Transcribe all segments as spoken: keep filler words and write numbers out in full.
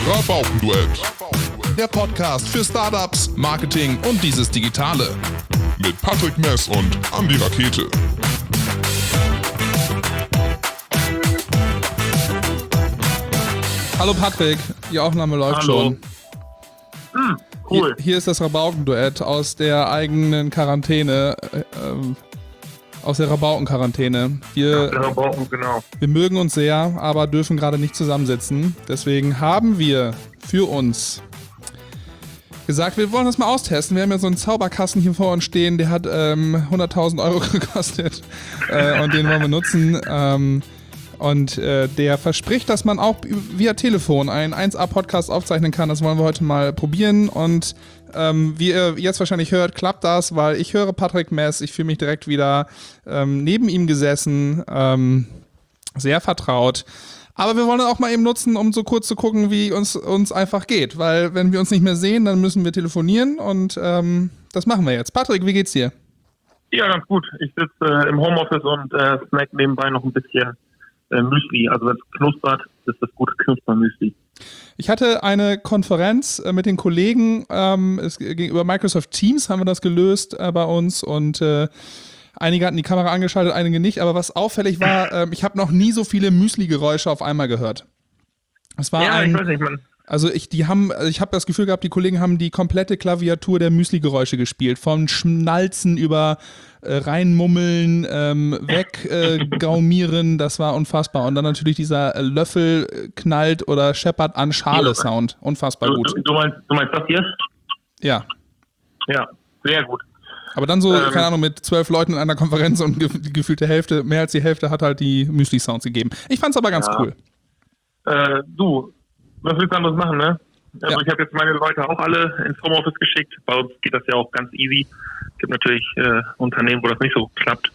Rabaukenduett. Der Podcast für Startups, Marketing und dieses Digitale. Mit Patrick Mess und Andi Rakete. Hallo Patrick, die Aufnahme läuft Hallo. schon. Hm, cool. Hier, hier ist das Rabaukenduett aus der eigenen Quarantäne, äh, ähm, aus der Rabauken-Quarantäne. Wir, Der Rabauken, genau. wir mögen uns sehr, aber dürfen gerade nicht zusammensitzen. Deswegen haben wir für uns gesagt, wir wollen das mal austesten. Wir haben ja so einen Zauberkasten hier vor uns stehen, der hat ähm, hunderttausend Euro gekostet äh, und den wollen wir nutzen. Ähm, Und äh, der verspricht, dass man auch via Telefon einen eins A-Podcast aufzeichnen kann. Das wollen wir heute mal probieren. Und ähm, wie ihr jetzt wahrscheinlich hört, klappt das, weil ich höre Patrick Mess. Ich fühle mich direkt wieder ähm, neben ihm gesessen. Ähm, sehr vertraut. Aber wir wollen auch mal eben nutzen, um so kurz zu gucken, wie uns uns einfach geht. Weil wenn wir uns nicht mehr sehen, dann müssen wir telefonieren. Und ähm, das machen wir jetzt. Patrick, wie geht's dir? Ja, ganz gut. Ich sitze äh, im Homeoffice und äh, snack nebenbei noch ein bisschen Äh, Müsli, also wenn es knuspert, ist das gute Knuspermüsli. Ich hatte eine Konferenz äh, mit den Kollegen, ähm, es, gegenüber Microsoft Teams haben wir das gelöst äh, bei uns und äh, einige hatten die Kamera angeschaltet, einige nicht, aber was auffällig war, äh, ich habe noch nie so viele Müsli-Geräusche auf einmal gehört. Es war ja, ein, ich weiß nicht, man. Also ich, die haben, ich habe das Gefühl gehabt, die Kollegen haben die komplette Klaviatur der Müsli-Geräusche gespielt. Von Schnalzen über äh, reinmummeln, ähm, weggaumieren, äh, das war unfassbar. Und dann natürlich dieser äh, Löffel äh, knallt oder scheppert an Schale-Sound. Unfassbar Du, gut. du, du, meinst, du meinst das hier? Ja. Ja, sehr gut. Aber dann so, ähm, keine Ahnung, mit zwölf Leuten in einer Konferenz und ge- die gefühlte Hälfte, mehr als die Hälfte hat halt die Müsli-Sounds gegeben. Ich fand's aber ganz ja. cool. Äh, du, was willst du anderes machen, ne? Also Ja. ich habe jetzt meine Leute auch alle ins Homeoffice geschickt. Bei uns geht das ja auch ganz easy. Es gibt natürlich äh, Unternehmen, wo das nicht so klappt.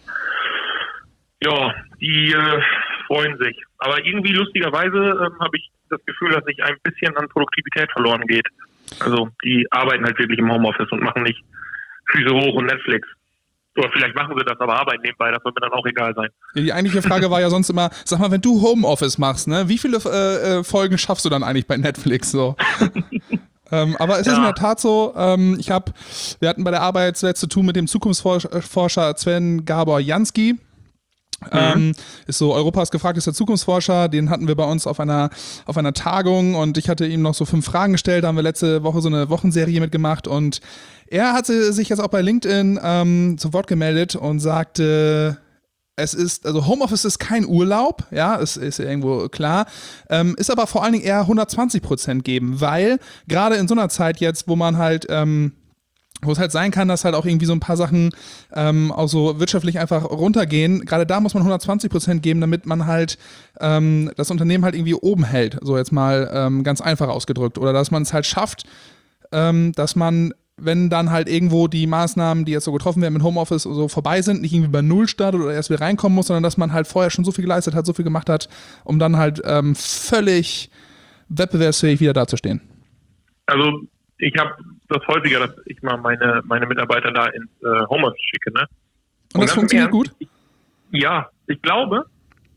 Ja, die äh, freuen sich. Aber irgendwie lustigerweise ähm, habe ich das Gefühl, dass sich ein bisschen an Produktivität verloren geht. Also die arbeiten halt wirklich im Homeoffice und machen nicht Füße hoch und Netflix. Oder vielleicht machen sie das, aber arbeiten nebenbei, das wird mir dann auch egal sein. Ja, die eigentliche Frage war ja sonst immer, sag mal, wenn du Homeoffice machst, ne, wie viele äh, äh, Folgen schaffst du dann eigentlich bei Netflix so? ähm, aber es Ja. ist in der Tat so, ähm, ich habe, wir hatten bei der Arbeit zuletzt zu tun mit dem Zukunftsforscher Sven Gabor Jansky. Mhm. Ähm, ist so Europas gefragtester Zukunftsforscher, den hatten wir bei uns auf einer auf einer Tagung und ich hatte ihm noch so fünf Fragen gestellt, da haben wir letzte Woche so eine Wochenserie mitgemacht und er hatte sich jetzt auch bei LinkedIn ähm, zu Wort gemeldet und sagte, es ist, also Homeoffice ist kein Urlaub, ja, es ist irgendwo klar, ähm, ist aber vor allen Dingen eher hundertzwanzig Prozent geben, weil gerade in so einer Zeit jetzt, wo man halt ähm, wo es halt sein kann, dass halt auch irgendwie so ein paar Sachen ähm, auch so wirtschaftlich einfach runtergehen. Gerade da muss man hundertzwanzig Prozent geben, damit man halt ähm, das Unternehmen halt irgendwie oben hält. So jetzt mal ähm, ganz einfach ausgedrückt. Oder dass man es halt schafft, ähm, dass man, wenn dann halt irgendwo die Maßnahmen, die jetzt so getroffen werden mit Homeoffice so vorbei sind, nicht irgendwie bei Null startet oder erst wieder reinkommen muss, sondern dass man halt vorher schon so viel geleistet hat, so viel gemacht hat, um dann halt ähm, völlig wettbewerbsfähig wieder dazustehen. Also ich habe das häufiger, dass ich mal meine meine Mitarbeiter da ins äh, Homeoffice schicke, ne? Und, Und das funktioniert Ernst, gut? Ich, ja, ich glaube,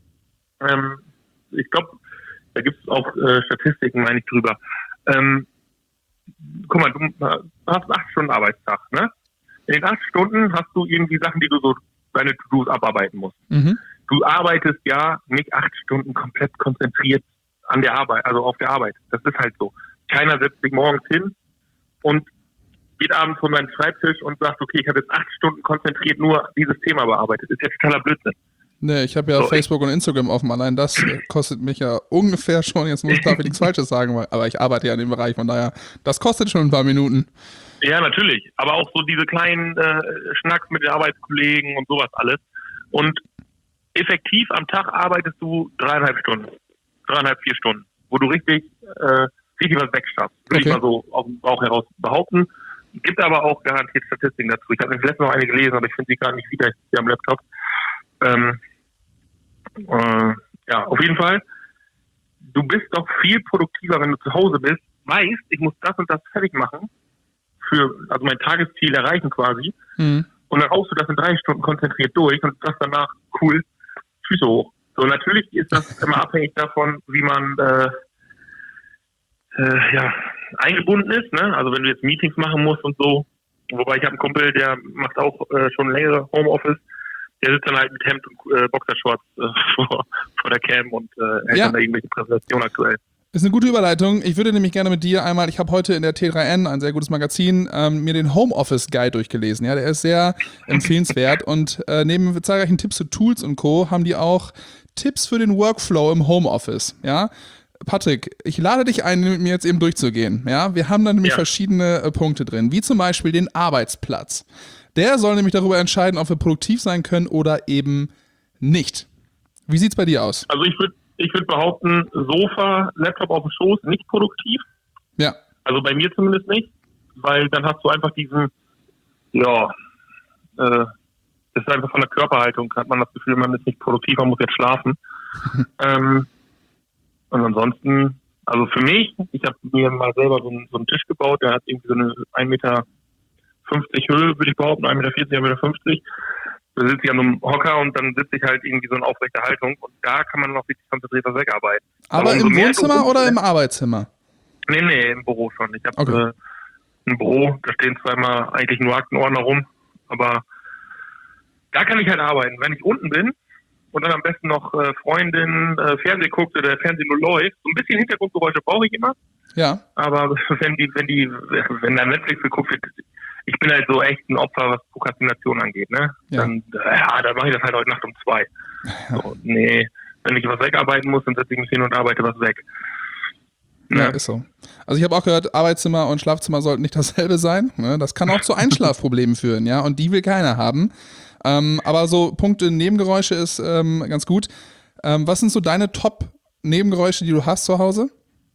ähm, ich glaube, da gibt es auch äh, Statistiken, meine ich, drüber. Ähm, guck mal, du hast einen acht Stunden Arbeitstag, ne? In den acht Stunden hast du irgendwie Sachen, die du so deine To-Dos abarbeiten musst. Mhm. Du arbeitest ja nicht acht Stunden komplett konzentriert an der Arbeit, also auf der Arbeit. Das ist halt so. Keiner setzt sich morgens hin und geht abends von seinem Schreibtisch und sagt, okay, ich habe jetzt acht Stunden konzentriert nur dieses Thema bearbeitet. Ist ja totaler Blödsinn. Nee, ich habe ja So, Facebook und Instagram offen. Allein das kostet mich ja ungefähr schon, jetzt muss ich dafür nichts Falsches sagen, weil, aber ich arbeite ja in dem Bereich, von daher, das kostet schon ein paar Minuten. Ja, natürlich. Aber auch so diese kleinen äh, Schnacks mit den Arbeitskollegen und sowas alles. Und effektiv am Tag arbeitest du dreieinhalb Stunden. Dreieinhalb, vier Stunden. Wo du richtig, äh, richtig was wegschaffst. Würde Okay. ich mal so aus dem Bauch heraus behaupten. Gibt aber auch garantiert Statistiken dazu. Ich habe letztens noch eine gelesen, aber ich finde sie gar nicht wieder hier am Laptop. Ähm, äh, ja, auf jeden Fall. Du bist doch viel produktiver, wenn du zu Hause bist. Weißt, ich muss das und das fertig machen. Für, also mein Tagesziel erreichen quasi. Mhm. Und dann haust du das in drei Stunden konzentriert durch und das danach cool, Füße hoch. So, natürlich ist das immer abhängig davon, wie man, äh, äh, ja, eingebunden ist, ne? Also wenn du jetzt Meetings machen musst und so. Wobei ich habe einen Kumpel, der macht auch äh, schon längere Homeoffice. Der sitzt dann halt mit Hemd und äh, Boxershorts äh, vor, vor der Cam und äh, hält Ja. dann da irgendwelche Präsentationen aktuell. Ist eine gute Überleitung. Ich würde nämlich gerne mit dir einmal, ich habe heute in der T drei N, ein sehr gutes Magazin, ähm, mir den Homeoffice Guide durchgelesen. Ja, der ist sehr empfehlenswert und äh, neben zahlreichen Tipps zu Tools und Co. haben die auch Tipps für den Workflow im Homeoffice. Ja, Patrick, ich lade dich ein, mit mir jetzt eben durchzugehen. Ja, wir haben da nämlich Ja. verschiedene äh, Punkte drin, wie zum Beispiel den Arbeitsplatz. Der soll nämlich darüber entscheiden, ob wir produktiv sein können oder eben nicht. Wie sieht's bei dir aus? Also ich würde ich würd behaupten, Sofa, Laptop auf dem Schoß, nicht produktiv. Ja. Also bei mir zumindest nicht. Weil dann hast du einfach diesen, ja, äh, das ist einfach von der Körperhaltung, hat man das Gefühl, man ist nicht produktiv, man muss jetzt schlafen. ähm, und ansonsten, also für mich, ich habe mir mal selber so einen, so einen Tisch gebaut, der hat irgendwie so eine ein Meter fünfzig Höhe, würde ich behaupten, ein Meter vierzig, ein Meter fünfzig. Da sitze ich an einem Hocker und dann sitze ich halt irgendwie so in aufrechter Haltung und da kann man noch richtig konzentriert was wegarbeiten. Aber umso im mehr Wohnzimmer du- oder im Arbeitszimmer? Nee, nee, im Büro schon. Ich habe Okay. äh, ein Büro, da stehen zweimal eigentlich nur Aktenordner rum, aber da kann ich halt arbeiten. Wenn ich unten bin und dann am besten noch äh, Freundin äh, Fernsehen guckt oder der Fernseher nur läuft, so ein bisschen Hintergrundgeräusche brauche ich immer, Ja. aber wenn die, wenn die, wenn da Netflix geguckt wird, ich bin halt so echt ein Opfer, was Prokrastination angeht, ne? Ja. Dann, ja, dann mache ich das halt heute Nacht um zwei. So, nee, wenn ich was wegarbeiten muss, dann setze ich mich hin und arbeite was weg. Ja, Ne? ist so. Also ich habe auch gehört, Arbeitszimmer und Schlafzimmer sollten nicht dasselbe sein. Ne? Das kann auch zu Einschlafproblemen führen, ja, und die will keiner haben. Ähm, aber so Punkte Nebengeräusche ist ähm, ganz gut. Ähm, was sind so deine Top-Nebengeräusche, die du hast zu Hause?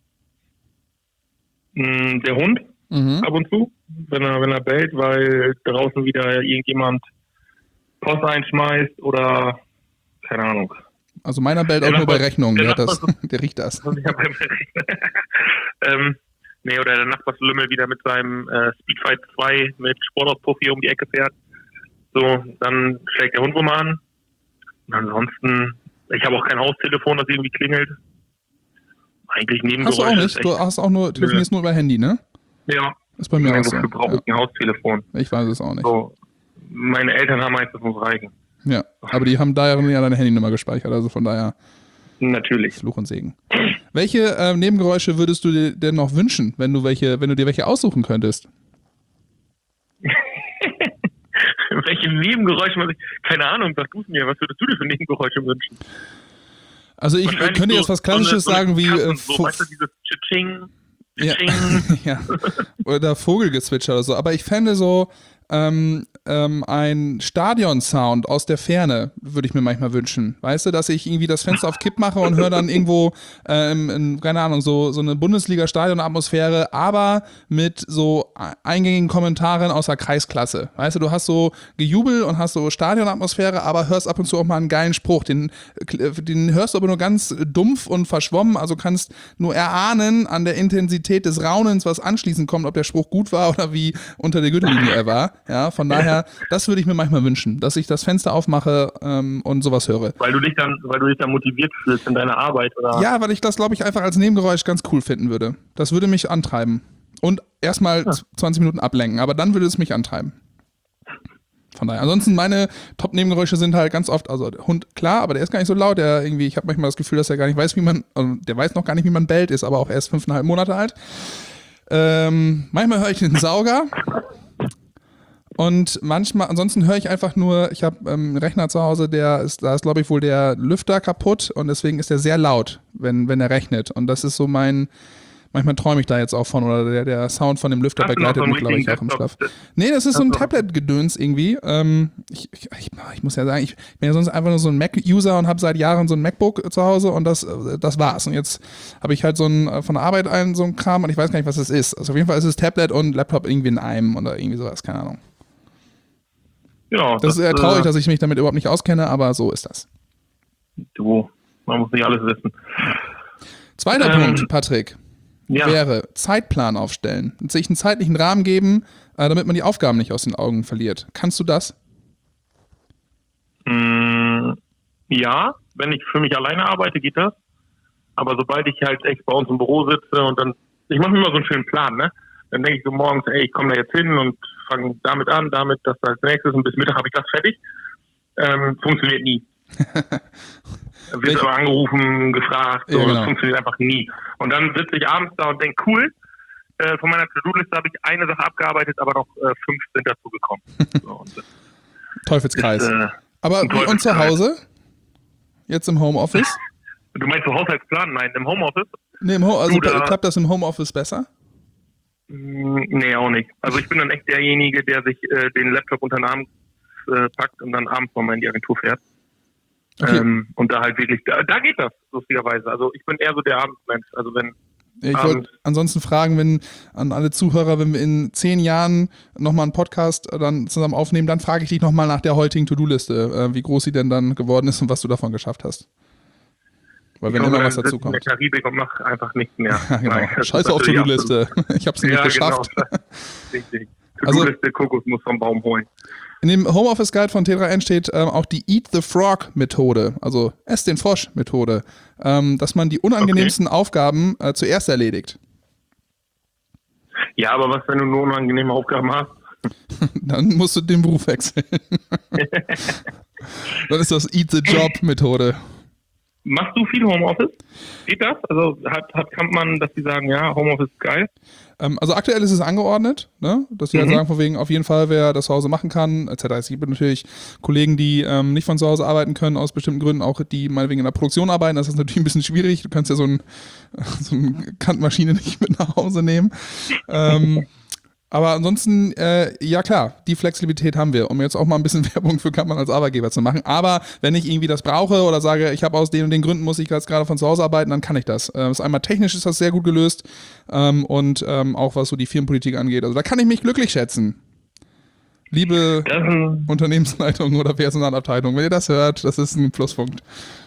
Mm, Der Hund Mhm. ab und zu, wenn er, wenn er bellt, weil draußen wieder irgendjemand Post einschmeißt oder keine Ahnung. Also meiner bellt Der auch nur bei Nachbar- Rechnungen, der, der hat das, Nachbar- der riecht das. Ja, beim ähm, nee, oder der Nachbarslümmel wieder mit seinem äh, Speedfight zwei mit Sportauspuff hier um die Ecke fährt. So, dann schlägt der Hund rum an. Und ansonsten, ich habe auch kein Haustelefon, das irgendwie klingelt. Eigentlich Hast du Nebengeräusche. auch ist nicht? echt- Du hast auch nur, telefonierst nur über Handy, ne? Ja, Ist bei mir auch so. wofür brauche ich ein Haustelefon? Ja. Ich weiß es auch nicht. So, meine Eltern haben meins, das muss reichen. Ja, aber die haben darin ja deine Handynummer gespeichert, also von daher Natürlich. Fluch und Segen. Welche ähm, Nebengeräusche würdest du dir denn noch wünschen, wenn du welche, wenn du dir welche aussuchen könntest? Welche Nebengeräusche man sich, keine Ahnung, sag du es mir, was würdest du dir für Nebengeräusche wünschen? Also ich Wahrscheinlich könnte so- jetzt was so eine- Klassisches so eine sagen wie Katzen, äh, so, Fu- weißt du, dieses Tsching, ja. Tsching. ja. Oder Vogelgezwitscher oder so. Aber ich fände so ähm, ähm, ein Stadion-Sound aus der Ferne, würde ich mir manchmal wünschen. Weißt du, dass ich irgendwie das Fenster auf Kipp mache und höre dann irgendwo, ähm, in, keine Ahnung, so, so eine Bundesliga-Stadion-Atmosphäre, aber mit so eingängigen Kommentaren aus der Kreisklasse. Weißt du, du hast so Gejubel und hast so Stadion-Atmosphäre, aber hörst ab und zu auch mal einen geilen Spruch. Den, den hörst du aber nur ganz dumpf und verschwommen, also kannst nur erahnen an der Intensität des Raunens, was anschließend kommt, ob der Spruch gut war oder wie unter der Gürtellinie er war. Ja, von daher, das würde ich mir manchmal wünschen, dass ich das Fenster aufmache ähm, und sowas höre. Weil du dich dann, weil du dich dann motiviert fühlst in deiner Arbeit, oder? Ja, weil ich das, glaube ich, einfach als Nebengeräusch ganz cool finden würde. Das würde mich antreiben. Und erstmal zwanzig Minuten ablenken, aber dann würde es mich antreiben. Von daher. Ansonsten meine Top-Nebengeräusche sind halt ganz oft, also der Hund, klar, aber der ist gar nicht so laut. Der irgendwie, ich habe manchmal das Gefühl, dass er gar nicht weiß, wie man, also der weiß noch gar nicht, wie man bellt, ist aber auch erst fünfeinhalb Monate alt. Ähm, manchmal höre ich den Sauger. Und manchmal, ansonsten höre ich einfach nur, ich habe ähm, einen Rechner zu Hause, der ist, da ist glaube ich wohl der Lüfter kaputt und deswegen ist der sehr laut, wenn, wenn er rechnet. Und das ist so mein, manchmal träume ich da jetzt auch von oder der, der Sound von dem Lüfter Hast du noch begleitet so einen mich, glaube ich, auch richtigen im Schlaf. Desktop? Nee, das ist so ein Hast du- Tablet-Gedöns irgendwie. Ähm, ich, ich, ich, ich muss ja sagen, ich bin ja sonst einfach nur so ein Mac-User und habe seit Jahren so ein MacBook zu Hause und das, äh, das war's. Und jetzt habe ich halt so ein, äh, von der Arbeit einen so ein Kram und ich weiß gar nicht, was das ist. Also auf jeden Fall ist es Tablet und Laptop irgendwie in einem oder irgendwie sowas, keine Ahnung. Ja, Das ist eher traurig, äh, dass ich mich damit überhaupt nicht auskenne, aber so ist das. du, man muss nicht alles wissen. Zweiter Ähm, Punkt, Patrick, Ja, wäre Zeitplan aufstellen. Und sich einen zeitlichen Rahmen geben, äh, damit man die Aufgaben nicht aus den Augen verliert. Kannst du das? mh, ja, wenn ich für mich alleine arbeite, geht das. Aber sobald ich halt echt bei uns im Büro sitze und dann ich mache mir immer so einen schönen Plan, ne? Dann denke ich so morgens, ey, ich komme da jetzt hin und fange damit an, damit, das als nächstes und bis Mittag habe ich das fertig. Ähm, funktioniert nie. Wird aber angerufen, gefragt, so, ja, genau. Das funktioniert einfach nie. Und dann sitze ich abends da und denke, cool, äh, von meiner To-Do-Liste habe ich eine Sache abgearbeitet, aber noch äh, fünf sind dazu gekommen. So, und Teufelskreis. Ist, äh, aber wie und zu Hause? Jetzt im Homeoffice? Du meinst so Haushaltsplan? Nein, im Homeoffice? Nee, im Ho- also du, da, klappt das im Homeoffice besser? Nee, auch nicht. Also ich bin dann echt derjenige, der sich äh, den Laptop unter den Arm äh, packt und dann abends nochmal in die Agentur fährt. Okay. Ähm, und da halt wirklich, da, da geht das, lustigerweise. Also ich bin eher so der Abendsmensch. Also wenn ja, ich wollte ansonsten fragen, wenn an alle Zuhörer, wenn wir in zehn Jahren nochmal einen Podcast dann zusammen aufnehmen, dann frage ich dich nochmal nach der heutigen To-Do-Liste, äh, wie groß sie denn dann geworden ist und was du davon geschafft hast. Weil wenn immer was dazu kommt. Ich in der Karibik und mach einfach nichts mehr. Ja, genau. Nein, Scheiße auf To-Do-Liste. Ich habe es nicht ja, geschafft. Genau. Richtig. To-Do-Liste, also, Kokos muss vom Baum holen. In dem Homeoffice Guide von T drei N steht ähm, auch die Eat the Frog Methode, also Ess den Frosch Methode, ähm, dass man die unangenehmsten okay. Aufgaben äh, zuerst erledigt. Ja, aber was, wenn du nur unangenehme Aufgaben hast? Dann musst du den Beruf wechseln. Dann ist das Eat the Job Methode. Machst du viel Homeoffice? Geht das? Also hat, hat kann man, dass die sagen, ja, Homeoffice ist geil? Ähm, also aktuell ist es angeordnet, ne? Dass die mhm. halt sagen, von wegen auf jeden Fall, wer das zu Hause machen kann, et cetera. Es gibt natürlich Kollegen, die ähm, nicht von zu Hause arbeiten können, aus bestimmten Gründen, auch die meinetwegen in der Produktion arbeiten. Das ist natürlich ein bisschen schwierig. Du kannst ja so, ein, so eine Kantmaschine nicht mit nach Hause nehmen. ähm, Aber ansonsten, äh, ja klar, die Flexibilität haben wir, um jetzt auch mal ein bisschen Werbung für Kampmann als Arbeitgeber zu machen. Aber wenn ich irgendwie das brauche oder sage, ich habe aus den und den Gründen, muss ich jetzt gerade von zu Hause arbeiten, dann kann ich das. Äh, ist einmal technisch ist das sehr gut gelöst ähm, und ähm, auch was so die Firmenpolitik angeht. Also da kann ich mich glücklich schätzen. Liebe ähm, Unternehmensleitung oder Personalabteilung, wenn ihr das hört, das ist ein Pluspunkt.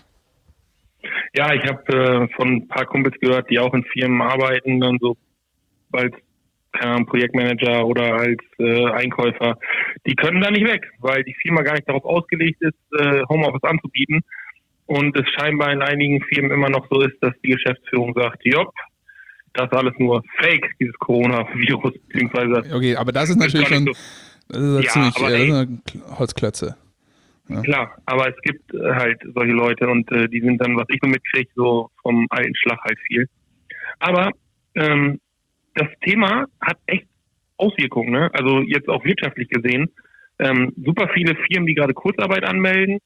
Ja, ich habe äh, von ein paar Kumpels gehört, die auch in Firmen arbeiten, dann so bald keine Ahnung, Projektmanager oder als äh, Einkäufer, die können da nicht weg, weil die Firma gar nicht darauf ausgelegt ist, äh, Homeoffice anzubieten und es scheinbar in einigen Firmen immer noch so ist, dass die Geschäftsführung sagt, jopp, das ist alles nur Fake, dieses Coronavirus, beziehungsweise... Okay, aber das ist natürlich schon, so, das ist ja, ziemlich, aber, äh, ey, das sind Holzklötze. Ja. Klar, aber es gibt äh, halt solche Leute und äh, die sind dann, was ich so mitkriege, so vom alten Schlag halt viel. Aber ähm, das Thema hat echt Auswirkungen, ne? Also jetzt auch wirtschaftlich gesehen. Ähm, super viele Firmen, die gerade Kurzarbeit anmelden.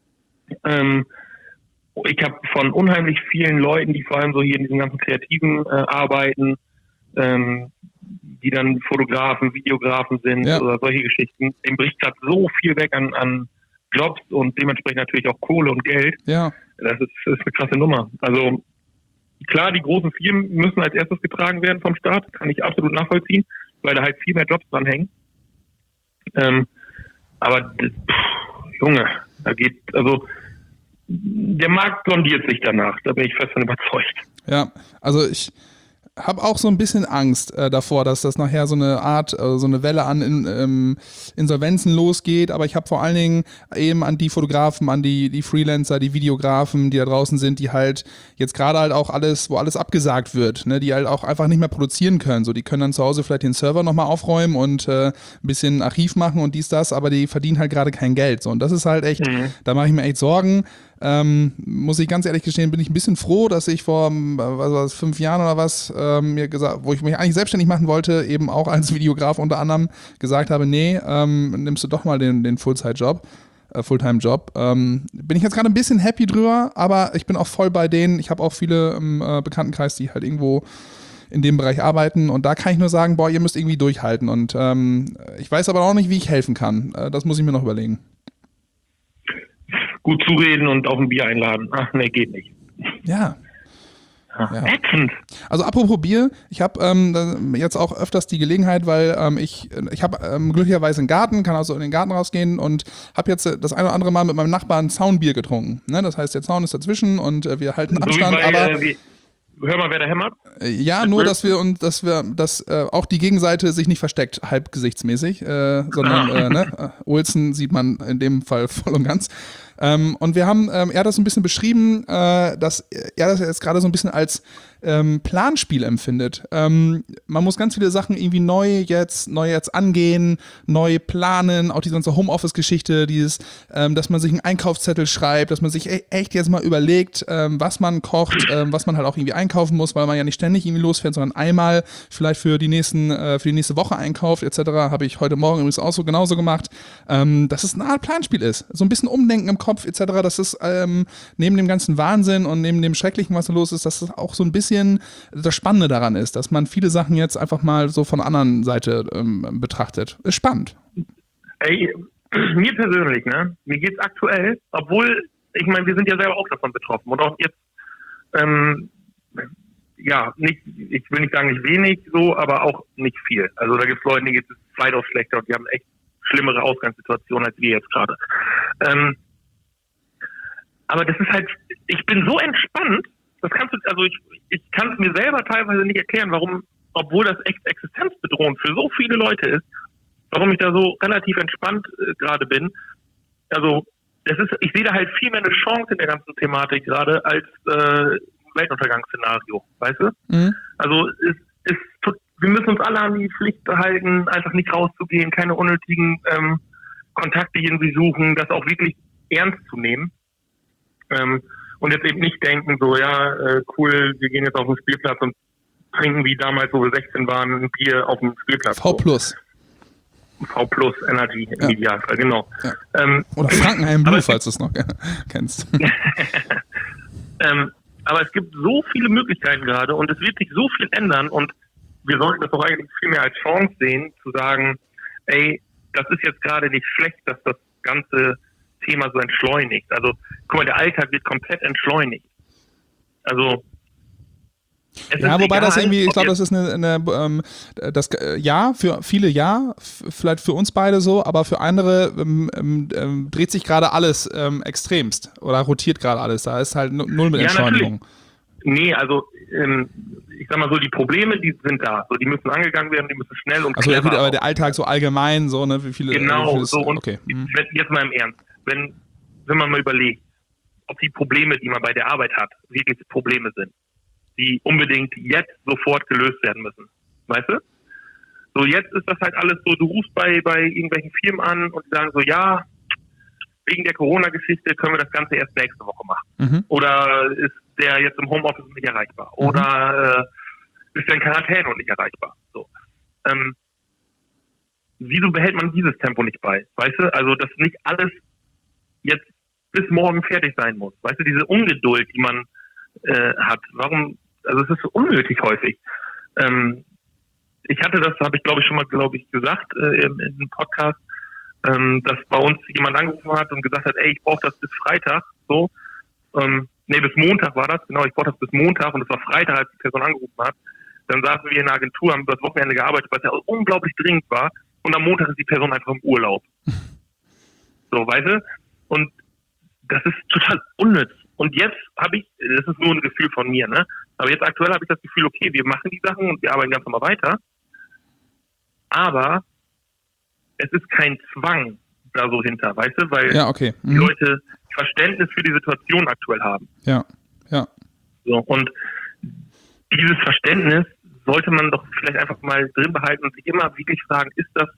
Ähm, ich habe von unheimlich vielen Leuten, die vor allem so hier in diesen ganzen Kreativen äh, arbeiten, ähm, die dann Fotografen, Videografen sind ja. oder solche Geschichten, dem bricht gerade so viel weg an, an Jobs und dementsprechend natürlich auch Kohle und Geld. Ja. Das ist, das ist eine krasse Nummer. Also klar, die großen Firmen müssen als erstes getragen werden vom Staat, kann ich absolut nachvollziehen, weil da halt viel mehr Jobs dran hängen. Ähm, aber pff, Junge, da geht, also der Markt sondiert sich danach, da bin ich fest von überzeugt. Ja, also ich habe auch so ein bisschen Angst äh, davor, dass das nachher so eine Art, äh, so eine Welle an in, ähm, Insolvenzen losgeht, aber ich habe vor allen Dingen eben an die Fotografen, an die, die Freelancer, die Videografen, die da draußen sind, die halt jetzt gerade halt auch alles, wo alles abgesagt wird, ne, die halt auch einfach nicht mehr produzieren können, so die können dann zu Hause vielleicht den Server nochmal aufräumen und äh, ein bisschen Archiv machen und dies, das, aber die verdienen halt gerade kein Geld, so und das ist halt echt, mhm. da mache ich mir echt Sorgen. Ähm, muss ich ganz ehrlich gestehen, bin ich ein bisschen froh, dass ich vor was war das, fünf Jahren oder was ähm, mir gesagt, wo ich mich eigentlich selbstständig machen wollte, eben auch als Videograf unter anderem gesagt habe, nee, ähm, nimmst du doch mal den, den Fullzeit-Job, äh, Fulltime-Job. Ähm, bin ich jetzt gerade ein bisschen happy drüber, aber ich bin auch voll bei denen. Ich habe auch viele im äh, Bekanntenkreis, die halt irgendwo in dem Bereich arbeiten und da kann ich nur sagen, boah, ihr müsst irgendwie durchhalten und ähm, ich weiß aber auch nicht, wie ich helfen kann. Äh, das muss ich mir noch überlegen. Gut zureden und auf ein Bier einladen. Ach, nee, geht nicht. Ja. ja. Ätzend. Also apropos Bier, ich habe ähm, jetzt auch öfters die Gelegenheit, weil ähm, ich ich habe ähm, glücklicherweise einen Garten, kann also in den Garten rausgehen und habe jetzt das ein oder andere Mal mit meinem Nachbarn Zaunbier getrunken. Ne? Das heißt, der Zaun ist dazwischen und äh, wir halten Abstand. So wie bei, aber, äh, wie hör mal, wer da hämmert. Ja, nur, dass wir und dass wir, dass äh, auch die Gegenseite sich nicht versteckt, halb gesichtsmäßig, äh, sondern äh, ne, Olsen sieht man in dem Fall voll und ganz. Ähm, und wir haben, ähm, er hat das so ein bisschen beschrieben, äh, dass er das jetzt gerade so ein bisschen als ähm, Planspiel empfindet. Ähm, man muss ganz viele Sachen irgendwie neu jetzt, neu jetzt angehen, neu planen, auch die ganze Homeoffice-Geschichte, dieses, ähm, dass man sich einen Einkaufszettel schreibt, dass man sich e- echt jetzt mal überlegt, ähm, was man kocht, ähm, was man halt auch irgendwie einkaufen muss, weil man ja nicht ständig irgendwie losfährt, sondern einmal vielleicht für die nächsten, äh, für die nächste Woche einkauft, et cetera. Habe ich heute Morgen übrigens auch so genauso gemacht. Ähm, dass es eine Art Planspiel ist. So ein bisschen Umdenken im Kopf, et cetera. Dass es ähm, neben dem ganzen Wahnsinn und neben dem Schrecklichen, was da los ist, dass es auch so ein bisschen das Spannende daran ist, dass man viele Sachen jetzt einfach mal so von der anderen Seite ähm, betrachtet. Ist spannend. Ey, mir persönlich, ne, mir geht's aktuell, obwohl, ich meine, wir sind ja selber auch davon betroffen und auch jetzt, ähm, ja, nicht, ich will nicht sagen nicht wenig so, aber auch nicht viel. Also da gibt's Leute, denen geht es weitaus schlechter und die haben echt schlimmere Ausgangssituationen als wir jetzt gerade. Ähm, aber das ist halt, ich bin so entspannt, das kannst du, also ich, ich kann es mir selber teilweise nicht erklären, warum, obwohl das echt existenzbedrohend für so viele Leute ist, warum ich da so relativ entspannt äh, gerade bin. Also das ist, ich sehe da halt viel mehr eine Chance in der ganzen Thematik gerade als äh, Weltuntergangsszenario, weißt du? Mhm. Also es ist, wir müssen uns alle an die Pflicht behalten, einfach nicht rauszugehen, keine unnötigen ähm, Kontakte irgendwie suchen, das auch wirklich ernst zu nehmen. Ähm, und jetzt eben nicht denken, so, ja, äh, cool, wir gehen jetzt auf den Spielplatz und trinken wie damals, wo wir sechzehn waren, ein Bier auf dem Spielplatz. V plus. V plus Energy im ja. Idealfall, genau. Ja. Ähm, Oder Frankenheim Blue, falls du es noch kennst. ähm, aber es gibt so viele Möglichkeiten gerade und es wird sich so viel ändern und wir sollten das doch eigentlich viel mehr als Chance sehen, zu sagen, ey, das ist jetzt gerade nicht schlecht, dass das ganze Thema so entschleunigt. Also, guck mal, der Alltag wird komplett entschleunigt. Also, es ja, ist wobei egal, das irgendwie, ich glaube, das ist eine, eine ähm, das, äh, ja, für viele ja, f- vielleicht für uns beide so, aber für andere ähm, ähm, dreht sich gerade alles ähm, extremst oder rotiert gerade alles. Da ist halt null mit ja, Entschleunigung. Natürlich. Nee, also ähm, ich sag mal so, die Probleme, die sind da. So, die müssen angegangen werden, die müssen schnell und also, ja gut, aber auch. der Alltag so allgemein, so, ne, wie viele. Genau, wie vieles, so und okay. Mhm. jetzt mal im Ernst. Wenn, wenn man mal überlegt, ob die Probleme, die man bei der Arbeit hat, wirklich Probleme sind, die unbedingt jetzt sofort gelöst werden müssen. Weißt du? So, jetzt ist das halt alles so, du rufst bei, bei irgendwelchen Firmen an und die sagen so, ja, wegen der Corona-Geschichte können wir das Ganze erst nächste Woche machen. Mhm. Oder ist der jetzt im Homeoffice nicht erreichbar? Mhm. Oder äh, ist der in Quarantäne und nicht erreichbar? So. Ähm, wieso behält man dieses Tempo nicht bei? Weißt du? Also, dass nicht alles jetzt bis morgen fertig sein muss. Weißt du, diese Ungeduld, die man äh, hat. Warum? Also, es ist so unnötig häufig. Ähm, ich hatte das, habe ich glaube ich schon mal, glaube ich, gesagt äh, in einem Podcast, ähm, dass bei uns jemand angerufen hat und gesagt hat, ey, ich brauche das bis Freitag, so, ähm, nee, bis Montag war das, genau, ich brauche das bis Montag und es war Freitag, als die Person angerufen hat. Dann saßen wir in der Agentur, haben das Wochenende gearbeitet, was ja unglaublich dringend war und am Montag ist die Person einfach im Urlaub. So, weißt du? Und das ist total unnütz. Und jetzt habe ich, das ist nur ein Gefühl von mir, ne? Aber jetzt aktuell habe ich das Gefühl, okay, wir machen die Sachen und wir arbeiten ganz normal weiter. Aber es ist kein Zwang da so hinter, weißt du? Weil ja, okay. Mhm. die Leute Verständnis für die Situation aktuell haben. Ja, ja. So, und dieses Verständnis sollte man doch vielleicht einfach mal drin behalten und sich immer wirklich fragen, ist das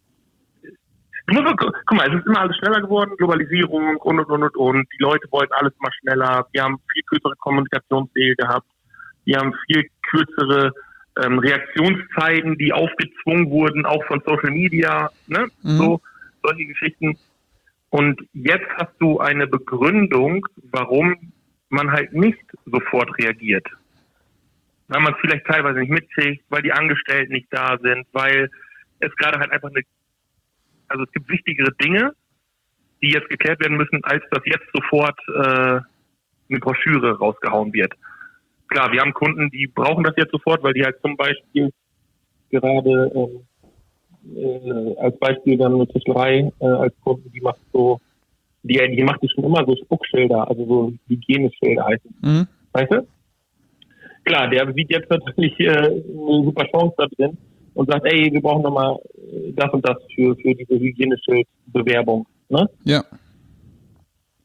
Du musst, guck mal, es ist immer alles schneller geworden, Globalisierung und, und, und, und. Die Leute wollten alles immer schneller. Wir haben viel kürzere Kommunikationswege gehabt. Wir haben viel kürzere ähm, Reaktionszeiten, die aufgezwungen wurden, auch von Social Media, ne? Mhm. So, solche Geschichten. Und jetzt hast du eine Begründung, warum man halt nicht sofort reagiert. Weil man es vielleicht teilweise nicht mitkriegt, weil die Angestellten nicht da sind, weil es gerade halt einfach eine Also es gibt wichtigere Dinge, die jetzt geklärt werden müssen, als dass jetzt sofort äh, eine Broschüre rausgehauen wird. Klar, wir haben Kunden, die brauchen das jetzt sofort, weil die halt zum Beispiel gerade ähm, äh, als Beispiel dann eine Tischlerei äh, als Kunden, die macht so, die, die macht die schon immer so Spuckschilder, also so Hygieneschilder heißen. Mhm. Weißt du? Klar, der sieht jetzt natürlich äh, eine super Chance da drin und sagt, ey, wir brauchen nochmal das und das für, für diese Hygieneschildbewerbung. Ne? Ja.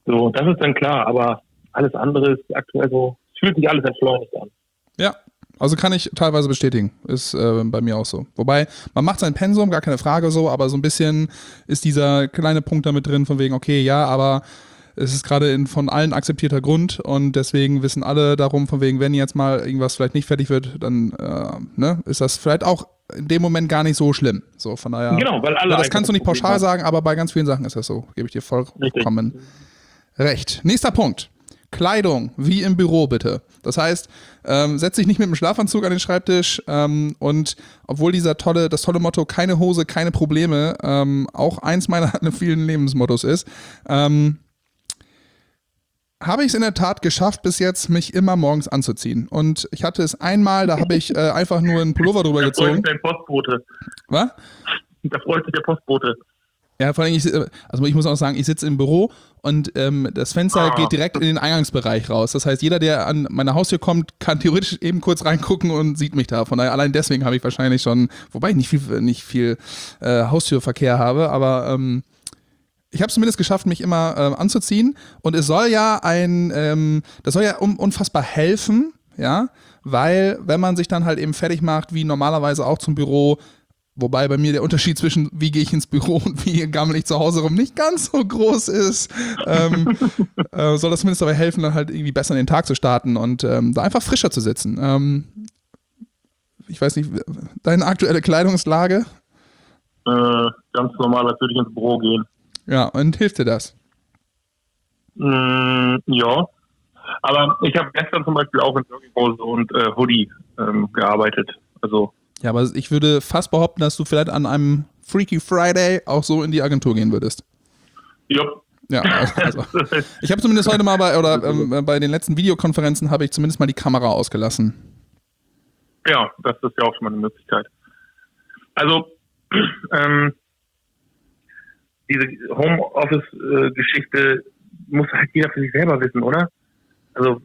So, das ist dann klar, aber alles andere ist aktuell so, es fühlt sich alles entschleunigt an. Ja, also kann ich teilweise bestätigen, ist äh, bei mir auch so. Wobei, man macht sein Pensum, gar keine Frage so, aber so ein bisschen ist dieser kleine Punkt damit drin, von wegen, okay, ja, aber es ist gerade in von allen akzeptierter Grund und deswegen wissen alle darum, von wegen, wenn jetzt mal irgendwas vielleicht nicht fertig wird, dann äh, ne, ist das vielleicht auch in dem Moment gar nicht so schlimm. So, von daher, genau, weil alle ja, das kannst du nicht pauschal haben. sagen, aber bei ganz vielen Sachen ist das so. Gebe ich dir vollkommen Richtig. recht. Nächster Punkt. Kleidung, wie im Büro bitte. Das heißt, ähm, setz dich nicht mit dem Schlafanzug an den Schreibtisch ähm, und obwohl dieser tolle, das tolle Motto, keine Hose, keine Probleme, ähm, auch eins meiner vielen Lebensmottos ist, ähm, habe ich es in der Tat geschafft, bis jetzt mich immer morgens anzuziehen. Und ich hatte es einmal, da habe ich äh, einfach nur einen Pullover drüber da gezogen. Da freut sich dein Postbote. Was? Da freut sich der Postbote. Ja, vor allem, ich, also ich muss auch sagen, ich sitze im Büro und ähm, das Fenster ah. geht direkt in den Eingangsbereich raus. Das heißt, jeder, der an meine Haustür kommt, kann theoretisch eben kurz reingucken und sieht mich da. Von daher, allein deswegen habe ich wahrscheinlich schon, wobei ich nicht viel, nicht viel äh, Haustürverkehr habe, aber ähm, ich habe es zumindest geschafft, mich immer äh, anzuziehen und es soll ja ein, ähm, das soll ja un- unfassbar helfen, ja, weil wenn man sich dann halt eben fertig macht, wie normalerweise auch zum Büro, wobei bei mir der Unterschied zwischen wie gehe ich ins Büro und wie gammel ich zu Hause rum nicht ganz so groß ist, ähm, äh, soll das zumindest dabei helfen, dann halt irgendwie besser in den Tag zu starten und ähm, da einfach frischer zu sitzen. Ähm, ich weiß nicht, deine aktuelle Kleidungslage? Äh, ganz normal, als würde ich ins Büro gehen. Ja, und hilft dir das? Mm, ja, aber ich habe gestern zum Beispiel auch in Jogginghose und äh, Hoodie ähm, gearbeitet. Also ja, aber ich würde fast behaupten, dass du vielleicht an einem Freaky Friday auch so in die Agentur gehen würdest. Jupp. Ja, also, ich habe zumindest heute mal bei, oder ähm, bei den letzten Videokonferenzen habe ich zumindest mal die Kamera ausgelassen. Ja, das ist ja auch schon mal eine Möglichkeit. Also, ähm, diese Homeoffice-Geschichte muss halt jeder für sich selber wissen, oder? Also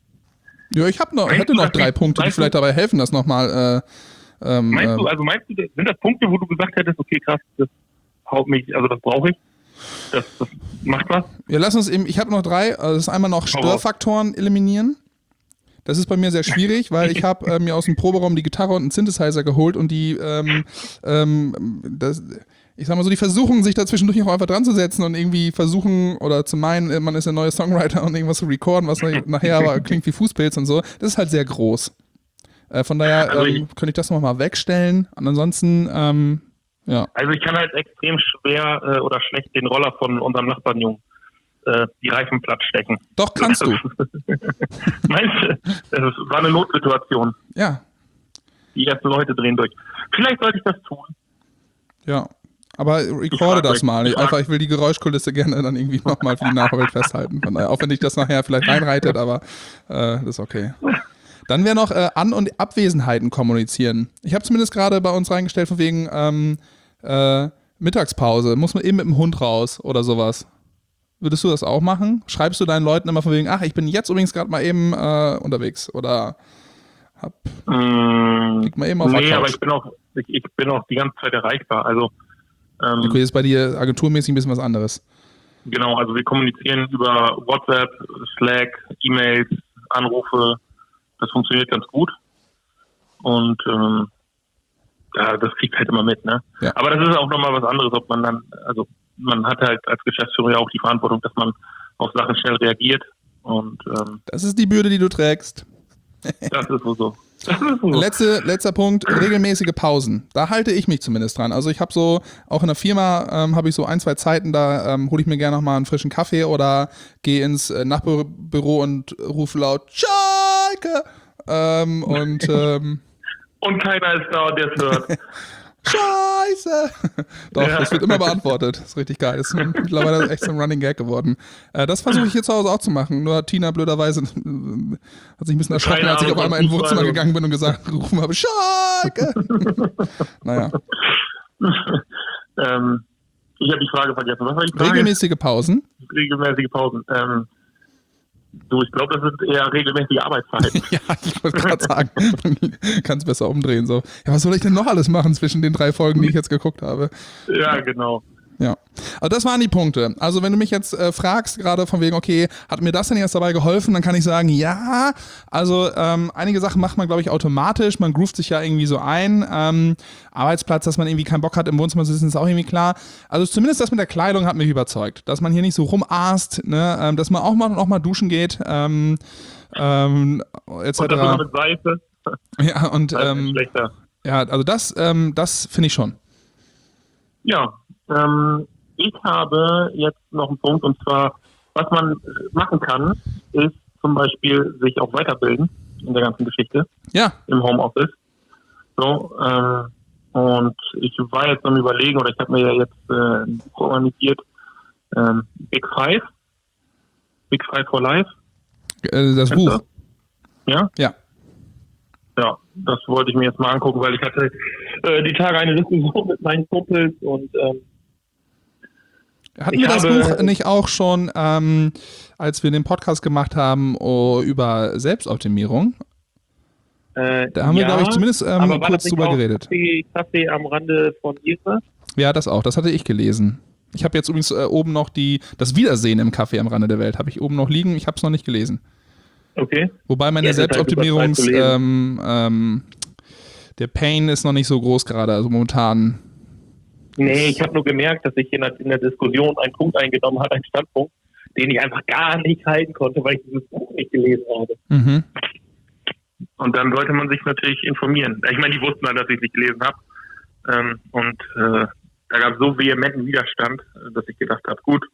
ja, ich habe noch, hätte noch drei Punkte, die vielleicht dabei helfen, das nochmal. Äh, ähm, meinst du, also meinst du, sind das Punkte, wo du gesagt hättest, okay, krass, das haut mich, also das brauche ich, das, das macht was? Ja, lass uns eben. Ich habe noch drei. Also das ist einmal noch Störfaktoren eliminieren. Das ist bei mir sehr schwierig, weil ich habe äh, mir aus dem Proberaum die Gitarre und einen Synthesizer geholt und die, ähm, ähm, das, ich sag mal so, die versuchen, sich da zwischendurch auch einfach dran zu setzen und irgendwie versuchen oder zu meinen, man ist der neue Songwriter und irgendwas zu recorden, was nachher aber klingt wie Fußpilz und so. Das ist halt sehr groß. Äh, von daher also ähm, könnte ich das nochmal wegstellen. Und ansonsten, ähm, ja. Also ich kann halt extrem schwer äh, oder schlecht den Roller von unserem Nachbarn Jungen äh, die Reifen platt stecken. Doch, kannst du. Meinst du? Das war eine Notsituation. Ja. Die ersten Leute drehen durch. Vielleicht sollte ich das tun. Ja. Aber recorde das mal. Ich, einfach, ich will die Geräuschkulisse gerne dann irgendwie nochmal für die Nachwelt festhalten. Von daher, auch wenn ich das nachher vielleicht reinreitet, aber äh, das ist okay. Dann wäre noch äh, An- und Abwesenheiten kommunizieren. Ich habe zumindest gerade bei uns reingestellt von wegen ähm, äh, Mittagspause. Muss man eben mit dem Hund raus oder sowas. Würdest du das auch machen? Schreibst du deinen Leuten immer von wegen, ach, ich bin jetzt übrigens gerade mal eben äh, unterwegs oder hab mmh, lieg mal eben auf der Nee, Couch. aber ich bin auch ich, ich bin auch die ganze Zeit erreichbar. Also ähm, okay, ist bei dir agenturmäßig ein bisschen was anderes. Genau, also wir kommunizieren über WhatsApp, Slack, E-Mails, Anrufe. Das funktioniert ganz gut. Und ähm, ja, das kriegt halt immer mit, ne? Ja. Aber das ist auch nochmal was anderes, ob man dann, also man hat halt als Geschäftsführer ja auch die Verantwortung, dass man auf Sachen schnell reagiert. Und ähm, das ist die Bürde, die du trägst. Das ist wohl so. Das ist so. Letzte, letzter Punkt, regelmäßige Pausen. Da halte ich mich zumindest dran. Also ich habe so, auch in der Firma ähm, habe ich so ein, zwei Zeiten, da ähm, hole ich mir gerne nochmal einen frischen Kaffee oder gehe ins äh, Nachbarbüro und rufe laut Schalke ähm, und ähm, und keiner ist da, der es hört. Scheiße! Doch, Ja. das wird immer beantwortet. Das ist richtig geil. Das ist mittlerweile echt so ein Running Gag geworden. Äh, das versuche ich hier zu Hause auch zu machen. Nur Tina blöderweise hat sich ein bisschen erschrocken, Keine als ich auf Ahnung, einmal in den was Wohnzimmer Fußball- gegangen bin und gesagt gerufen habe, Schalke! Naja. ähm, ich habe die Frage vergessen. Was war die Frage? Regelmäßige Pausen. Regelmäßige Pausen. Ähm, du, ich glaube, das sind eher regelmäßige Arbeitszeiten. Ja, ich wollte gerade sagen, kannst besser umdrehen. So. Ja, was soll ich denn noch alles machen zwischen den drei Folgen, die ich jetzt geguckt habe? Ja, genau. Ja, also das waren die Punkte. Also wenn du mich jetzt äh, fragst, gerade von wegen, okay, hat mir das denn jetzt dabei geholfen, dann kann ich sagen, ja, also ähm, einige Sachen macht man, glaube ich, automatisch, man groovt sich ja irgendwie so ein. Ähm, Arbeitsplatz, dass man irgendwie keinen Bock hat, im Wohnzimmer zu sitzen, ist auch irgendwie klar. Also zumindest das mit der Kleidung hat mich überzeugt, dass man hier nicht so rumaßt, ne? ähm, dass man auch mal, auch mal duschen geht, ähm, ähm, et cetera. Und das mit Seife. Ja, und ähm, schlechter. ja, also das, ähm, das finde ich schon. Ja, ähm, ich habe jetzt noch einen Punkt, und zwar, was man machen kann, ist zum Beispiel sich auch weiterbilden in der ganzen Geschichte. Ja. Im Homeoffice. So, ähm, und ich war jetzt am Überlegen, oder ich habe mir ja jetzt äh, ein Buch organisiert, ähm, Big Five. Big Five for Life. Äh, das Buch? Das? Ja? Ja. Ja, das wollte ich mir jetzt mal angucken, weil ich hatte äh, die Tage eine Diskussion mit meinen Kumpels und ähm, hatten wir das Buch nicht auch schon, ähm, als wir den Podcast gemacht haben oh, über Selbstoptimierung? Äh, da haben ja, wir, glaube ich, zumindest ähm, kurz drüber geredet. Kaffee, Kaffee am Rande von Jesper? Ja, das auch. Das hatte ich gelesen. Ich habe jetzt übrigens äh, oben noch die das Wiedersehen im Kaffee am Rande der Welt. Habe ich oben noch liegen. Ich habe es noch nicht gelesen. Okay. Wobei meine ja, Selbstoptimierungs... Ähm, ähm, der Pain ist noch nicht so groß gerade, also momentan... Nee, ich habe nur gemerkt, dass ich in der, in der Diskussion einen Punkt eingenommen habe, einen Standpunkt, den ich einfach gar nicht halten konnte, weil ich dieses Buch nicht gelesen habe. Mhm. Und dann sollte man sich natürlich informieren. Ich meine, die wussten dann, dass ich es nicht gelesen habe. Ähm, und äh, da gab es so vehementen Widerstand, dass ich gedacht habe, gut,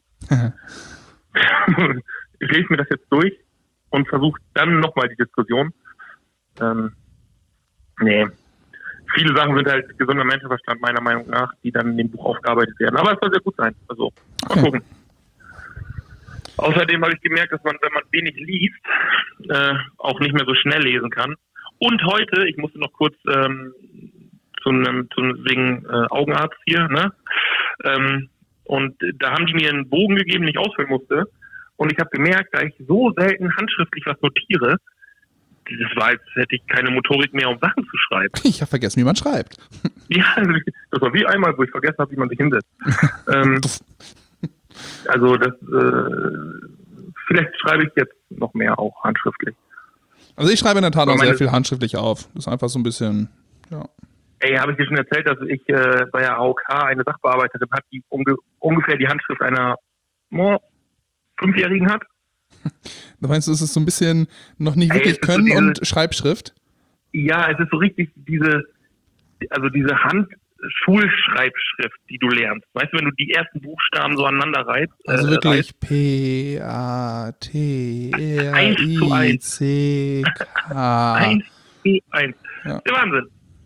ich lese mir das jetzt durch und versuche dann nochmal die Diskussion. Ähm, nee. Viele Sachen sind halt gesunder Menschenverstand, meiner Meinung nach, die dann in dem Buch aufgearbeitet werden. Aber es soll sehr gut sein. Also, mal okay. gucken. Außerdem habe ich gemerkt, dass man, wenn man wenig liest, äh, auch nicht mehr so schnell lesen kann. Und heute, ich musste noch kurz ähm, zu einem, zu einem wegen äh, Augenarzt hier, ne? Ähm, und da haben die mir einen Bogen gegeben, den ich ausfüllen musste. Und ich habe gemerkt, da ich so selten handschriftlich was notiere, das war, als hätte ich keine Motorik mehr, um Sachen zu schreiben. Ich habe vergessen, wie man schreibt. Ja, das war wie einmal, wo ich vergessen habe, wie man sich hinsetzt. ähm, also das, äh, vielleicht schreibe ich jetzt noch mehr auch handschriftlich. Also ich schreibe in der Tat Aber auch sehr meine, viel handschriftlich auf. Das ist einfach so ein bisschen, ja. Ey, habe ich dir schon erzählt, dass ich äh, bei der A O K eine Sachbearbeiterin hat, die unge- ungefähr die Handschrift einer oh, Fünfjährigen hat? Du meinst, es ist so ein bisschen noch nicht wirklich Ey, Können so diese, und Schreibschrift? Ja, es ist so richtig diese, also diese Hand-Schulschreibschrift, die du lernst. Weißt du, wenn du die ersten Buchstaben so aneinander reibst. Also äh, wirklich reibst, P, A, T, R, I, C, K. Eins zu eins. Ja. Der Wahnsinn.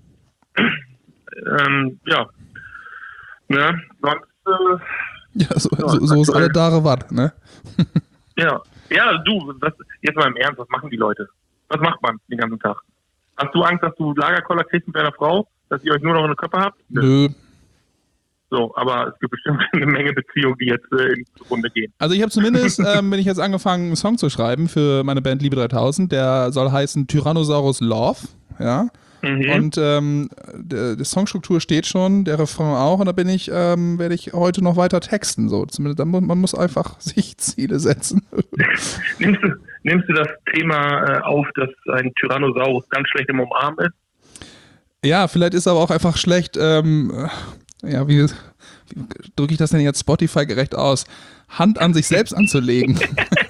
ähm, ja. Ne, sonst, äh, Ja, so, ja, so, so ist alle Dare was, ne? Ja, ja, du, das, jetzt mal im Ernst, was machen die Leute? Was macht man den ganzen Tag? Hast du Angst, dass du Lagerkoller kriegst mit deiner Frau, dass ihr euch nur noch eine Köppe habt? Nö. So, aber es gibt bestimmt eine Menge Beziehungen, die jetzt äh, in die Runde gehen. Also ich habe zumindest, ähm, bin ich jetzt angefangen, einen Song zu schreiben für meine Band Liebe dreitausend, der soll heißen Tyrannosaurus Love, ja. Mhm. Und ähm, die Songstruktur steht schon, der Refrain auch, und da bin ich, ähm, werde ich heute noch weiter texten. So. Zumindest, man muss einfach sich Ziele setzen. nimmst, du, nimmst du das Thema äh, auf, dass ein Tyrannosaurus ganz schlecht im Umarmen ist? Ja, vielleicht ist er aber auch einfach schlecht, ähm, ja, wie, wie drücke ich das denn jetzt Spotify gerecht aus? Hand an sich selbst anzulegen.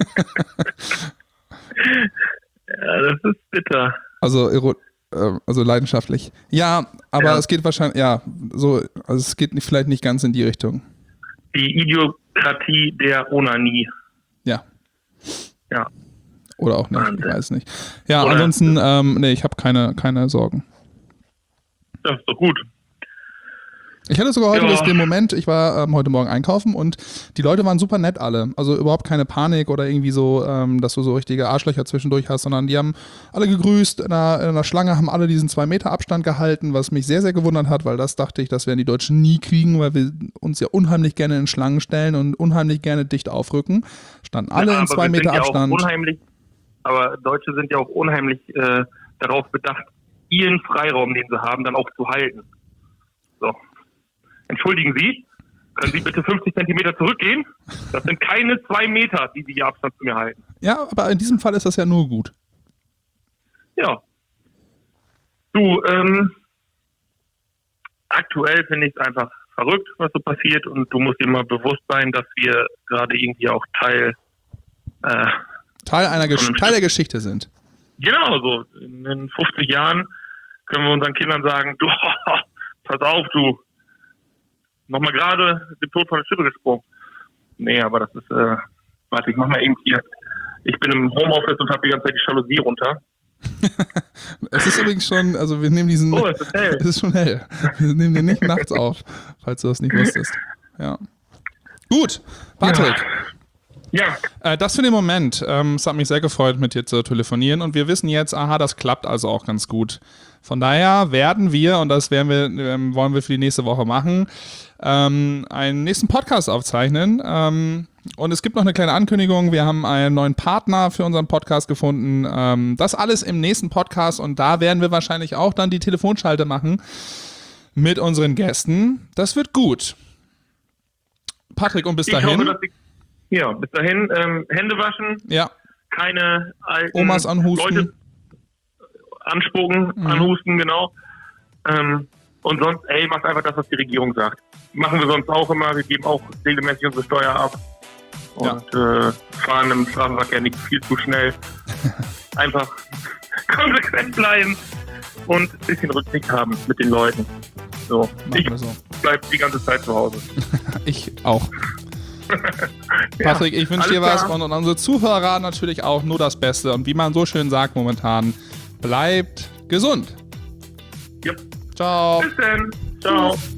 Ja, das ist bitter. Also, also leidenschaftlich. Ja, aber ja. Es geht wahrscheinlich, ja, so, also es geht nicht, vielleicht nicht ganz in die Richtung. Die Idiokratie der Onanie. Ja. Ja. Oder auch nicht, Wahnsinn. Ich weiß nicht. Ja, Oder ansonsten, ähm, nee, ich habe keine, keine Sorgen. Das ist doch gut. Ich hatte sogar heute ja. das den Moment, ich war ähm, heute Morgen einkaufen und die Leute waren super nett alle. Also überhaupt keine Panik oder irgendwie so, ähm, dass du so richtige Arschlöcher zwischendurch hast, sondern die haben alle gegrüßt, in einer, in einer Schlange haben alle diesen zwei Meter Abstand gehalten, was mich sehr, sehr gewundert hat, weil das dachte ich, das werden die Deutschen nie kriegen, weil wir uns ja unheimlich gerne in Schlangen stellen und unheimlich gerne dicht aufrücken. Standen alle ja, in zwei Meter ja Abstand. Unheimlich, aber Deutsche sind ja auch unheimlich äh, darauf bedacht, ihren Freiraum, den sie haben, dann auch zu halten. So. Entschuldigen Sie, können Sie bitte fünfzig Zentimeter zurückgehen? Das sind keine zwei Meter, die Sie hier Abstand zu mir halten. Ja, aber in diesem Fall ist das ja nur gut. Ja. Du, ähm, aktuell finde ich es einfach verrückt, was so passiert, und du musst dir mal bewusst sein, dass wir gerade irgendwie auch Teil, äh, Teil, einer Gesch- Teil der Geschichte sind. Genau, so in den fünfzig Jahren können wir unseren Kindern sagen, du, pass auf, du, nochmal gerade den Tod von der Schippe gesprungen. Nee, aber das ist, äh, warte, ich mach mal eben hier, ich bin im Homeoffice und habe die ganze Zeit die Jalousie runter. Es ist übrigens schon, also wir nehmen diesen, Oh, es ist hell. Es ist schon hell. Wir nehmen den nicht nachts auf, falls du das nicht wusstest. Ja. Gut, Patrick. Ja. Äh, das für den Moment. Ähm, es hat mich sehr gefreut, mit dir zu telefonieren, und wir wissen jetzt, aha, das klappt also auch ganz gut. Von daher werden wir, und das werden wir, ähm, wollen wir für die nächste Woche machen, ähm, einen nächsten Podcast aufzeichnen. Ähm, und es gibt noch eine kleine Ankündigung. Wir haben einen neuen Partner für unseren Podcast gefunden. Ähm, das alles im nächsten Podcast, und da werden wir wahrscheinlich auch dann die Telefonschalte machen mit unseren Gästen. Das wird gut. Patrick, und bis Ich dahin. hoffe, dass ich, ja, bis dahin ähm, Hände waschen, Ja. keine alten Omas anhusten. Leute anspucken, Mhm. anhusten, genau. Ähm, und sonst, ey, macht einfach das, was die Regierung sagt. Machen wir sonst auch immer. Wir geben auch regelmäßig unsere Steuer ab und ja. äh, fahren im Straßenverkehr nicht viel zu schnell. Einfach konsequent bleiben und ein bisschen Rücksicht haben mit den Leuten. So. Machen Ich wir so. bleib die ganze Zeit zu Hause. Ich auch. Patrick, ich wünsche dir was, klar. und, und unsere Zuhörer natürlich auch nur das Beste. Und wie man so schön sagt momentan, bleibt gesund. Yep. Ciao. Bis dann. Ciao.